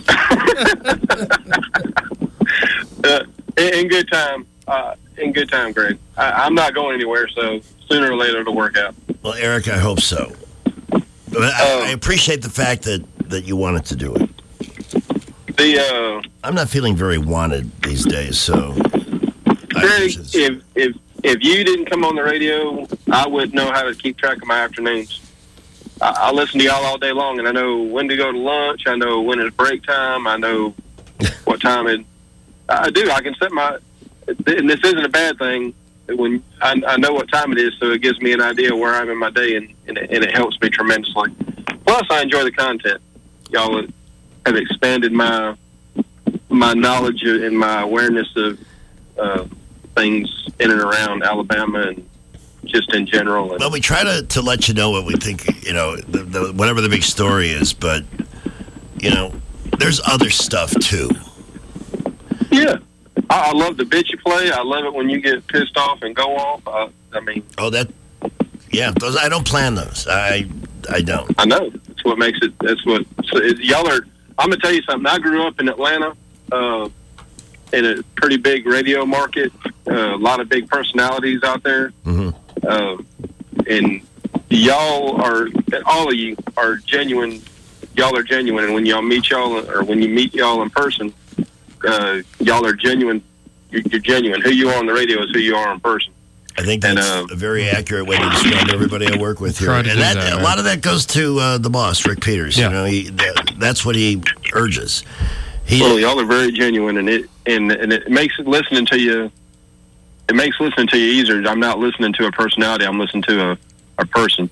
uh, in, in good time. Uh, in good time, Greg. I, I'm not going anywhere, so sooner or later it'll work out. Well, Eric, I hope so. But I, I appreciate the fact that, that you wanted to do it. The uh, I'm not feeling very wanted these days, so. Greg, if if if you didn't come on the radio, I wouldn't know how to keep track of my afternoons. I, I listen to y'all all day long, and I know when to go to lunch. I know when it's break time. I know what time it. I do. I can set my. And this isn't a bad thing. When I, I know what time it is, so it gives me an idea where I'm in my day, and and it, and it helps me tremendously. Plus, I enjoy the content. Y'all have expanded my my knowledge and my awareness of uh, things in and around Alabama and just in general. And well, we try to, to let you know what we think, you know, the, the, whatever the big story is, but, you know, there's other stuff, too. Yeah. I, I love the bit you play. I love it when you get pissed off and go off. I, I mean... Oh, that... Yeah, those I don't plan those. I I don't. I know. That's what makes it... That's what... So it, y'all are... I'm going to tell you something. I grew up in Atlanta, uh, in a pretty big radio market, uh, a lot of big personalities out there. Mm-hmm. Uh, and y'all are, all of you are genuine. Y'all are genuine. And when y'all meet y'all, or when you meet y'all in person, uh, y'all are genuine. You're, you're genuine. Who you are on the radio is who you are in person. I think that's and, uh, a very accurate way to describe everybody I work with here. And that, that, right? A lot of that goes to uh, the boss, Rick Peters. Yeah. You know, he, that, that's what he urges. He, well, y'all are very genuine, and it and and it makes it listening to you. It makes listening to you easier. I'm not listening to a personality. I'm listening to a, a person.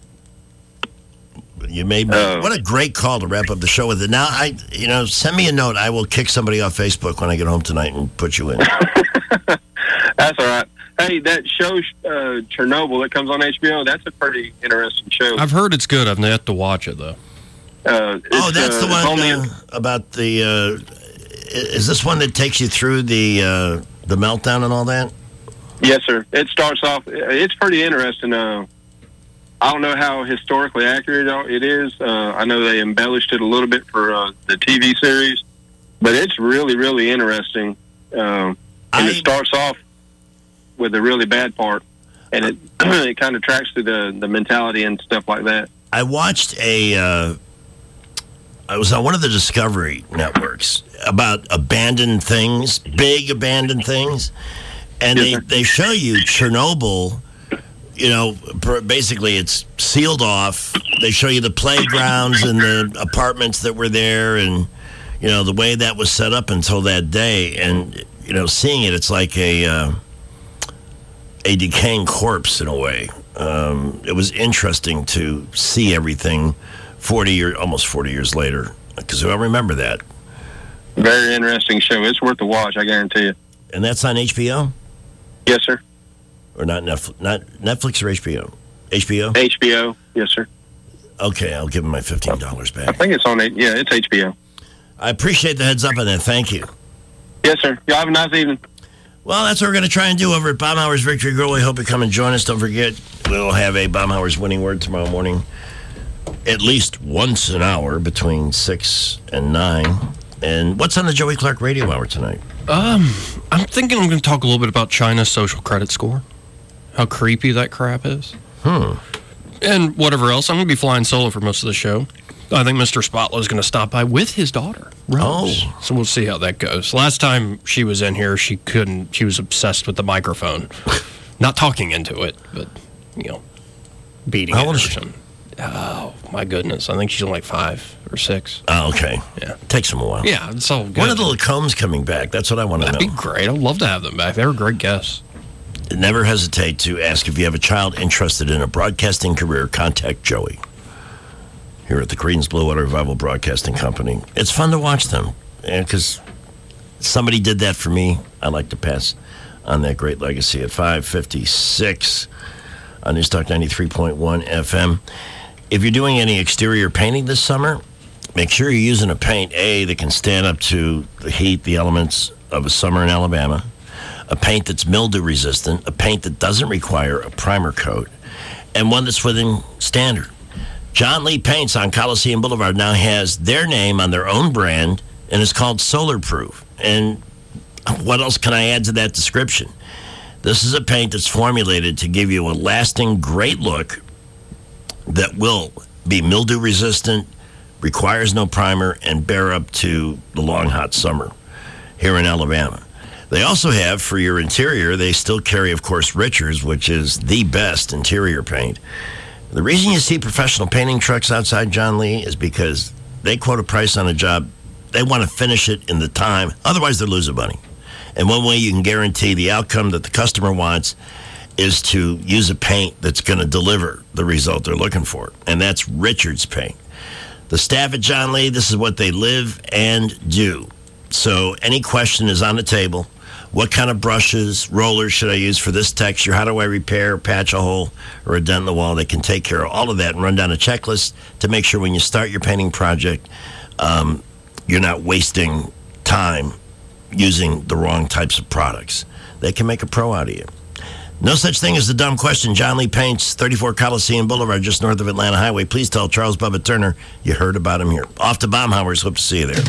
You made me, uh, what a great call to wrap up the show with it. Now, I you know, send me a note. I will kick somebody off Facebook when I get home tonight and put you in. That's all right. Hey, that show, uh, Chernobyl, that comes on H B O, that's a pretty interesting show. I've heard it's good. I've yet to watch it, though. Uh, oh, that's uh, the one only uh, about the, uh, is this one that takes you through the uh, the meltdown and all that? Yes, sir. It starts off, it's pretty interesting. Uh, I don't know how historically accurate it is. Uh, I know they embellished it a little bit for uh, the T V series, but it's really, really interesting. Uh, and I, it starts off with the really bad part, and it it kind of tracks through the, the mentality and stuff like that. I watched a, uh, I was on one of the Discovery networks about abandoned things, big abandoned things, and they, they show you Chernobyl, you know, basically it's sealed off. They show you the playgrounds and the apartments that were there and, you know, the way that was set up until that day. And, you know, seeing it, it's like a... Uh, a decaying corpse in a way. Um, it was interesting to see everything forty years, almost forty years later, because I remember that. Very interesting show. It's worth a watch, I guarantee you. And that's on H B O? Yes, sir. Or not Netflix? Not Netflix or H B O? H B O? H B O, yes, sir. Okay, I'll give him my fifteen dollars back. I think it's on. Yeah, it's H B O. I appreciate the heads up on that. Thank you. Yes, sir. Y'all have a nice evening. Well, that's what we're going to try and do over at Baumhauer's Victory Grill. We hope you come and join us. Don't forget, we'll have a Baumhauer's winning word tomorrow morning, at least once an hour between six and nine. And what's on the Joey Clark Radio Hour tonight? Um, I'm thinking I'm going to talk a little bit about China's social credit score. How creepy that crap is. Hmm. And whatever else, I'm going to be flying solo for most of the show. I think Mister Spotlow is going to stop by with his daughter, Rose. Oh. So we'll see how that goes. Last time she was in here, she couldn't, she was obsessed with the microphone. Not talking into it, but, you know, beating how it old or is she? something. Oh, my goodness. I think she's like five or six. Oh, okay. Yeah. Takes them a while. Yeah, it's all good. When are the Lacombs coming back? That's what I want to know. That'd be great. I'd love to have them back. They were great guests. Never hesitate to ask if you have a child interested in a broadcasting career. Contact Joey here at the Creedence Bluewater Revival Broadcasting Company. It's fun to watch them because somebody did that for me. I like to pass on that great legacy at five fifty-six on News Talk ninety-three point one F M. If you're doing any exterior painting this summer, make sure you're using a paint, A, that can stand up to the heat, the elements of a summer in Alabama, a paint that's mildew resistant, a paint that doesn't require a primer coat, and one that's within standard. John Lee Paints on Coliseum Boulevard now has their name on their own brand, and it's called Solar Proof. And what else can I add to that description? This is a paint that's formulated to give you a lasting, great look that will be mildew resistant, requires no primer, and bear up to the long, hot summer here in Alabama. They also have, for your interior, they still carry, of course, Richards, which is the best interior paint. The reason you see professional painting trucks outside John Lee is because they quote a price on a job. They want to finish it in the time. Otherwise, they're losing money. And one way you can guarantee the outcome that the customer wants is to use a paint that's going to deliver the result they're looking for. And that's Richards paint. The staff at John Lee, this is what they live and do. So any question is on the table. What kind of brushes, rollers should I use for this texture? How do I repair, patch a hole, or a dent in the wall? They can take care of all of that and run down a checklist to make sure when you start your painting project, um, you're not wasting time using the wrong types of products. They can make a pro out of you. No such thing as the dumb question. John Lee Paints, thirty-four Coliseum Boulevard, just north of Atlanta Highway. Please tell Charles Bubba Turner you heard about him here. Off to Baumhauer's. Hope to see you there.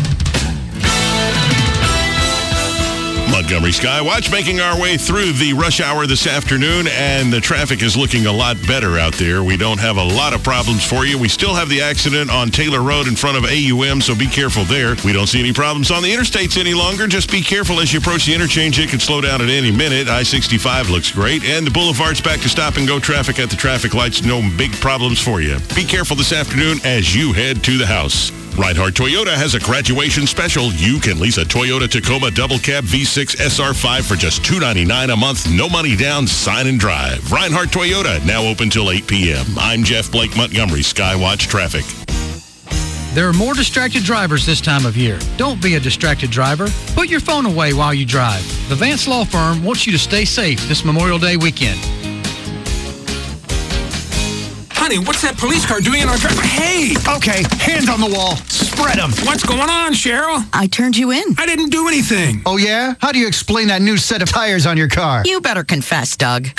Montgomery Skywatch making our way through the rush hour this afternoon, and the traffic is looking a lot better out there. We don't have a lot of problems for you. We still have the accident on Taylor Road in front of A U M, so be careful there. We don't see any problems on the interstates any longer. Just be careful as you approach the interchange. It could slow down at any minute. I sixty-five looks great, and the boulevard's back to stop-and-go traffic at the traffic lights. No big problems for you. Be careful this afternoon as you head to the house. Reinhardt Toyota has a graduation special. You can lease a Toyota Tacoma Double Cab V six S R five for just two hundred ninety-nine dollars a month. No money down, sign and drive. Reinhardt Toyota, now open till eight p.m. I'm Jeff Blake, Montgomery Skywatch Traffic. There are more distracted drivers this time of year. Don't be a distracted driver. Put your phone away while you drive. The Vance Law Firm wants you to stay safe this Memorial Day weekend. Honey, what's that police car doing in our driveway? Hey! Okay, hands on the wall. Spread them. What's going on, Cheryl? I turned you in. I didn't do anything. Oh, yeah? How do you explain that new set of tires on your car? You better confess, Doug.